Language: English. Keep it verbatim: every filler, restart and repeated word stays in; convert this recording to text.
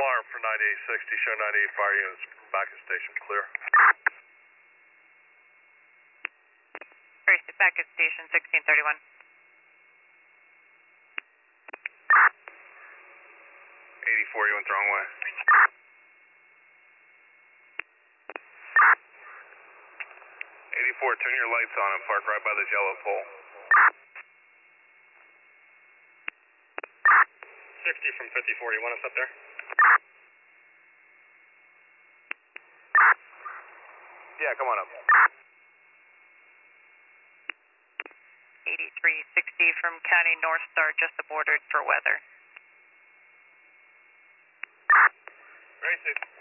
alarm for ninety-eight sixty, show ninety-eight fire units back at station, clear. Gracie, back at station sixteen thirty-one. eighty-four, you went the wrong way. eighty-four, turn your lights on and park right by this yellow pole. sixty from fifty-four, you want us up there? Yeah, come on up. eighty-three sixty from County North Star, just aborted for weather. Gracie.